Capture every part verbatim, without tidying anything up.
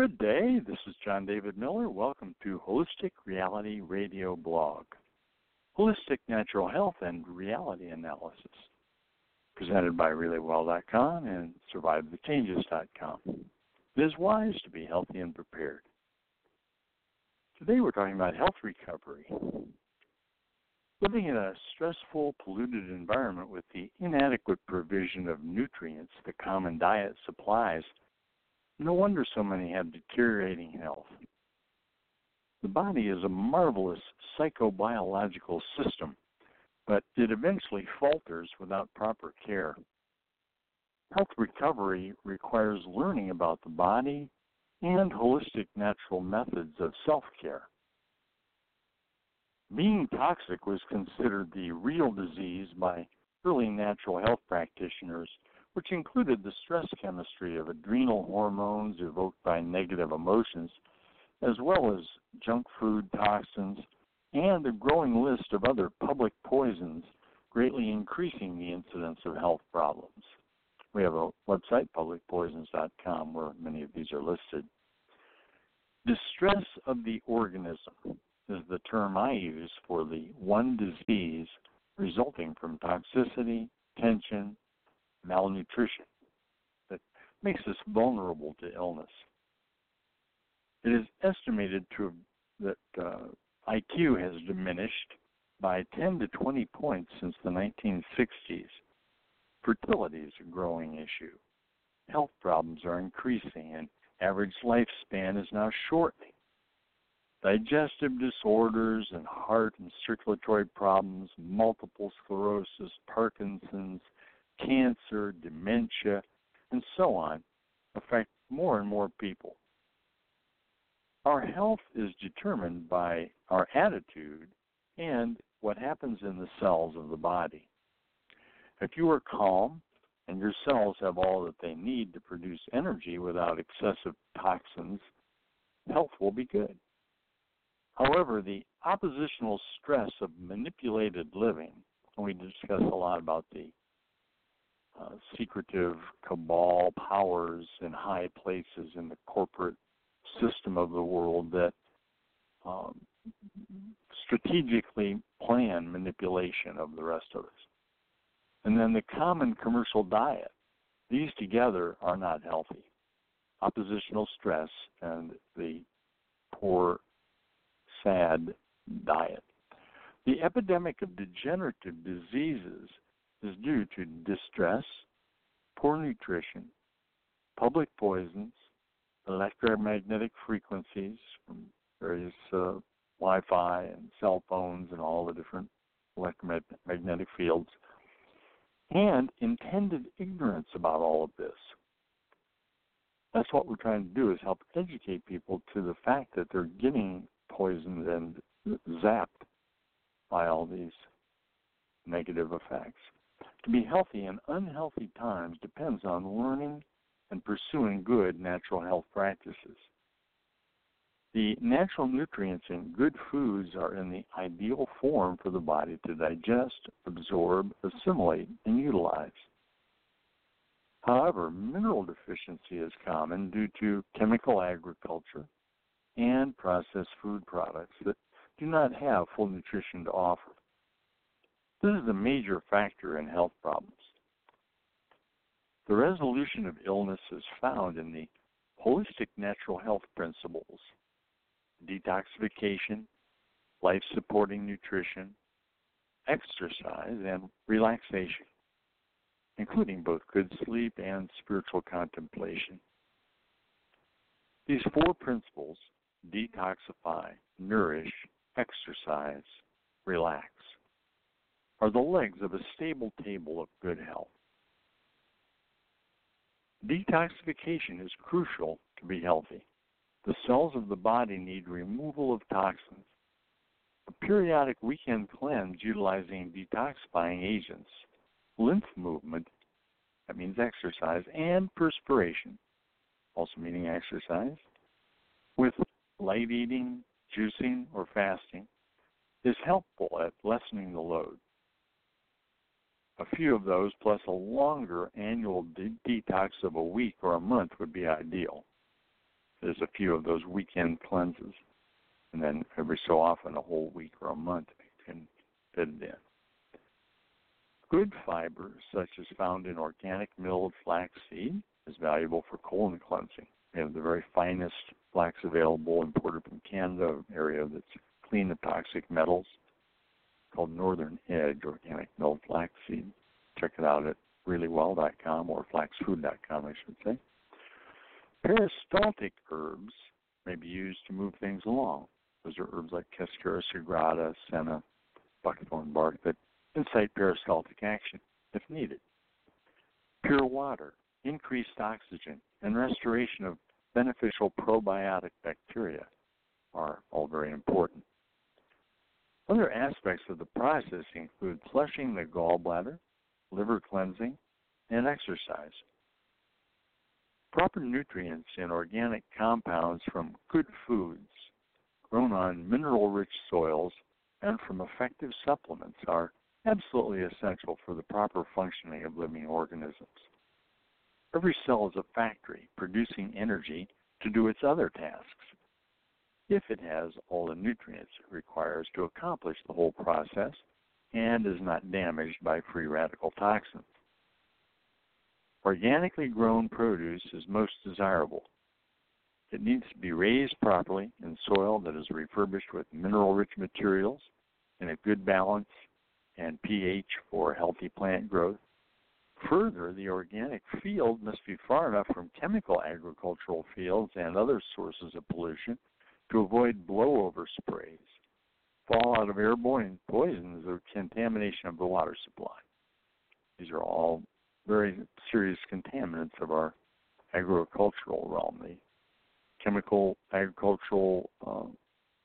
Good day. This is John David Miller. Welcome to Holistic Reality Radio Blog. Holistic Natural Health and Reality Analysis. Presented by Relay Well dot com and Survive The Changes dot com. It is wise to be healthy and prepared. Today we're talking about health recovery. Living in a stressful, polluted environment with the inadequate provision of nutrients the common diet supplies, no wonder so many have deteriorating health. The body is a marvelous psychobiological system, but it eventually falters without proper care. Health recovery requires learning about the body and holistic natural methods of self-care. Being toxic was considered the real disease by early natural health practitioners, which included the stress chemistry of adrenal hormones evoked by negative emotions, as well as junk food toxins and a growing list of other public poisons, greatly increasing the incidence of health problems. We have a website, public poisons dot com, where many of these are listed. Distress of the organism is the term I use for the one disease resulting from toxicity, tension, malnutrition that makes us vulnerable to illness. It is estimated to that uh, I Q has diminished by ten to twenty points since the nineteen sixties. Fertility is a growing issue. Health problems are increasing, and average lifespan is now shortening. Digestive disorders and heart and circulatory problems, multiple sclerosis, Parkinson's, cancer, dementia, and so on affect more and more people. Our health is determined by our attitude and what happens in the cells of the body. If you are calm and your cells have all that they need to produce energy without excessive toxins, health will be good. However, the oppositional stress of manipulated living, and we discuss a lot about the uh, secretive cabal powers in high places in the corporate system of the world that um, strategically plan manipulation of the rest of us. And then the common commercial diet. These together are not healthy. Oppositional stress and the poor, sad diet. The epidemic of degenerative diseases is due to distress, poor nutrition, public poisons, electromagnetic frequencies from various uh, Wi-Fi and cell phones and all the different electromagnetic fields, and intended ignorance about all of this. That's what we're trying to do, is help educate people to the fact that they're getting poisoned and zapped by all these negative effects. To be healthy in unhealthy times depends on learning and pursuing good natural health practices. The natural nutrients in good foods are in the ideal form for the body to digest, absorb, assimilate, and utilize. However, mineral deficiency is common due to chemical agriculture and processed food products that do not have full nutrition to offer. This is a major factor in health problems. The resolution of illness is found in the holistic natural health principles: detoxification, life-supporting nutrition, exercise, and relaxation, including both good sleep and spiritual contemplation. These four principles, detoxify, nourish, exercise, relax, are the legs of a stable table of good health. Detoxification is crucial to be healthy. The cells of the body need removal of toxins. A periodic weekend cleanse utilizing detoxifying agents, lymph movement, that means exercise, and perspiration, also meaning exercise, with light eating, juicing, or fasting, is helpful at lessening the load. A few of those, plus a longer annual de- detox of a week or a month, would be ideal. there's a few of those weekend cleanses, and then every so often, a whole week or a month, you can fit it in. Good fiber, such as found in organic milled flaxseed, is valuable for colon cleansing. We have the very finest flax available, imported from Canada, an area that's clean of toxic metals, called Northern Edge Organic Milled Flaxseed. Check it out at really well dot com or flaxfood dot com, I should say. Peristaltic herbs may be used to move things along. Those are herbs like Cascara sagrada, senna, buckthorn bark that incite peristaltic action if needed. Pure water, increased oxygen, and restoration of beneficial probiotic bacteria are all very important. Other aspects of the process include flushing the gallbladder, liver cleansing, and exercise. Proper nutrients and organic compounds from good foods grown on mineral-rich soils and from effective supplements are absolutely essential for the proper functioning of living organisms. Every cell is a factory producing energy to do its other tasks, if it has all the nutrients it requires to accomplish the whole process and is not damaged by free radical toxins. Organically grown produce is most desirable. It needs to be raised properly in soil that is refurbished with mineral-rich materials in a good balance and pH for healthy plant growth. Further, the organic field must be far enough from chemical agricultural fields and other sources of pollution to avoid blowover sprays, fallout of airborne poisons, or contamination of the water supply. These are all very serious contaminants of our agricultural realm. The chemical agricultural um,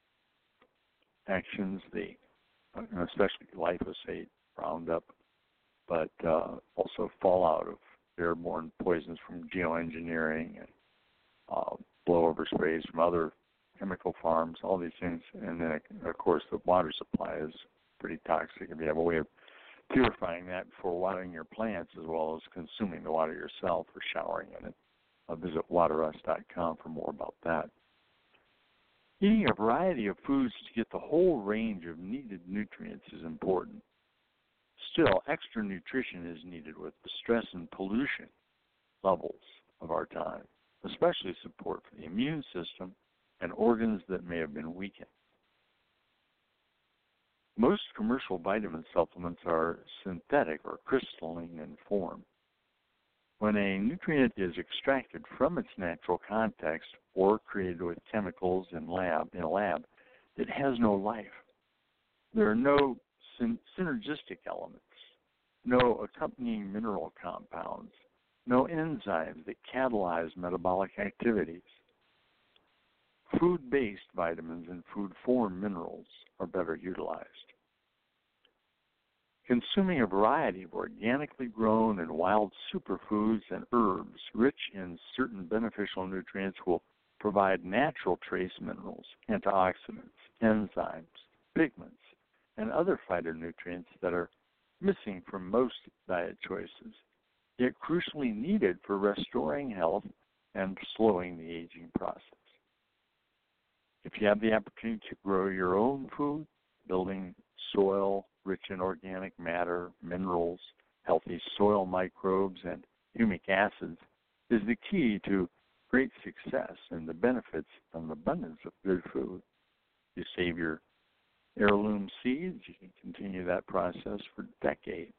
actions, the especially glyphosate, Roundup, but uh, also fallout of airborne poisons from geoengineering and uh, blowover sprays from other chemical farms, all these things. And then, of course, the water supply is pretty toxic. If you have a way of purifying that before watering your plants as well as consuming the water yourself or showering in it, uh, visit water us dot com for more about that. Eating a variety of foods to get the whole range of needed nutrients is important. Still, extra nutrition is needed with the stress and pollution levels of our time, especially support for the immune system and organs that may have been weakened. Most commercial vitamin supplements are synthetic or crystalline in form. When a nutrient is extracted from its natural context or created with chemicals in lab in a lab, it has no life. There are no syn- synergistic elements, no accompanying mineral compounds, no enzymes that catalyze metabolic activities. Food-based vitamins and food-form minerals are better utilized. Consuming a variety of organically grown and wild superfoods and herbs rich in certain beneficial nutrients will provide natural trace minerals, antioxidants, enzymes, pigments, and other phytonutrients that are missing from most diet choices, yet crucially needed for restoring health and slowing the aging process. If you have the opportunity to grow your own food, building soil rich in organic matter, minerals, healthy soil microbes, and humic acids is the key to great success and the benefits of an abundance of good food. You save your heirloom seeds, you can continue that process for decades.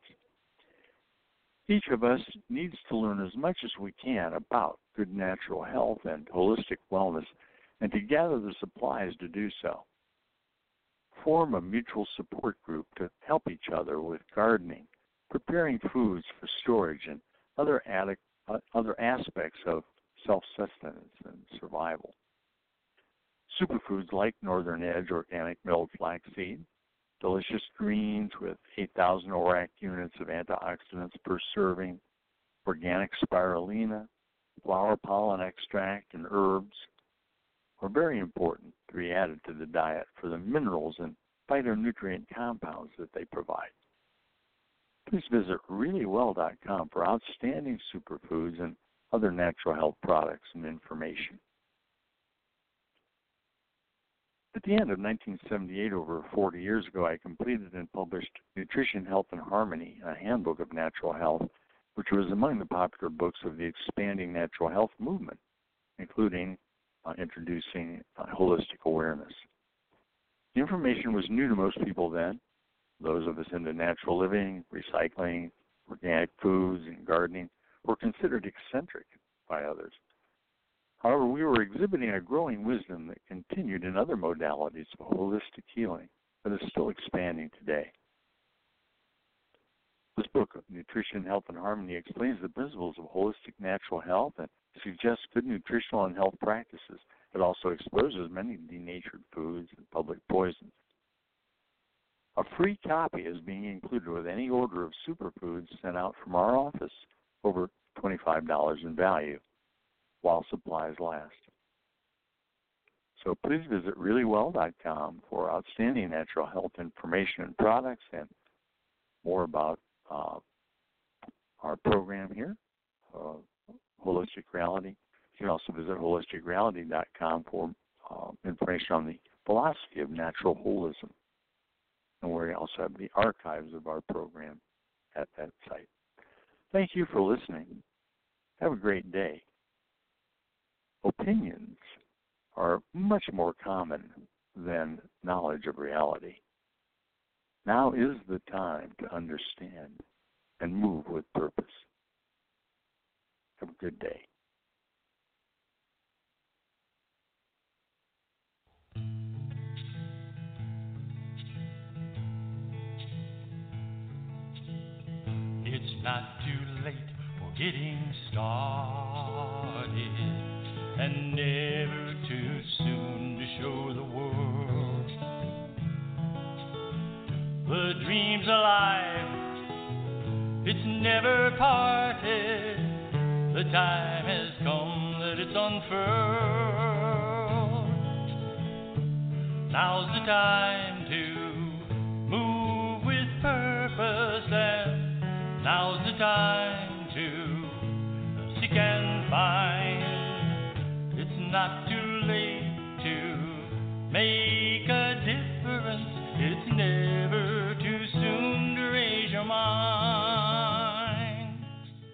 Each of us needs to learn as much as we can about good natural health and holistic wellness and to gather the supplies to do so. Form a mutual support group to help each other with gardening, preparing foods for storage, and other, addic- uh, other aspects of self-sustenance and survival. Superfoods like Northern Edge Organic Milled Flaxseed, delicious greens with eight thousand O R A C units of antioxidants per serving, organic spirulina, flower pollen extract, and herbs are very important to be added to the diet for the minerals and phytonutrient compounds that they provide. Please visit really well dot com for outstanding superfoods and other natural health products and information. At the end of nineteen seventy-eight, over forty years ago, I completed and published Nutrition, Health, and Harmony, a handbook of natural health, which was among the popular books of the expanding natural health movement, including uh, introducing uh, holistic awareness. The information was new to most people then. Those of us into natural living, recycling, organic foods, and gardening were considered eccentric by others. However, we were exhibiting a growing wisdom that continued in other modalities of holistic healing that is still expanding today. This book, Nutrition, Health, and Harmony, explains the principles of holistic natural health and suggests good nutritional and health practices. It also exposes many denatured foods and public poisons. A free copy is being included with any order of superfoods sent out from our office, over twenty-five dollars in value, while supplies last. So please visit really well dot com for outstanding natural health information and products and more about uh, our program here, uh, Holistic Reality. You can also visit holistic reality dot com for uh, information on the philosophy of natural holism. And we also have the archives of our program at that site. Thank you for listening. Have a great day. Opinions are much more common than knowledge of reality. Now is the time to understand and move with purpose. Have a good day. It's not too late for getting started, and never too soon to show the world the dream's alive. It's never parted. The time has come that it's unfurled. Now's the time to move with purpose, and now's the time to seek and find. It's not too late to make a difference. It's never too soon to raise your mind.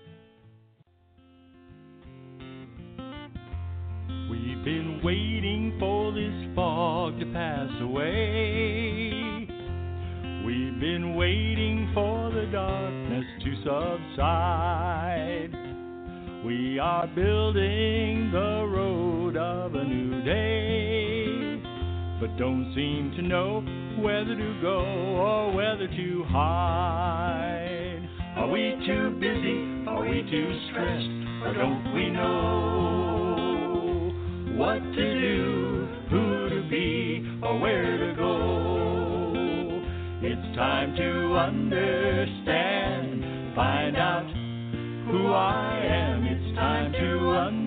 We've been waiting for this fog to pass away. We've been waiting for the darkness to subside. We are building the road of a new day, but don't seem to know whether to go or whether to hide. Are we too busy? Are we too stressed? Or don't we know what to do, who to be, or where to go? It's time to understand, find out who I am. It's time to understand.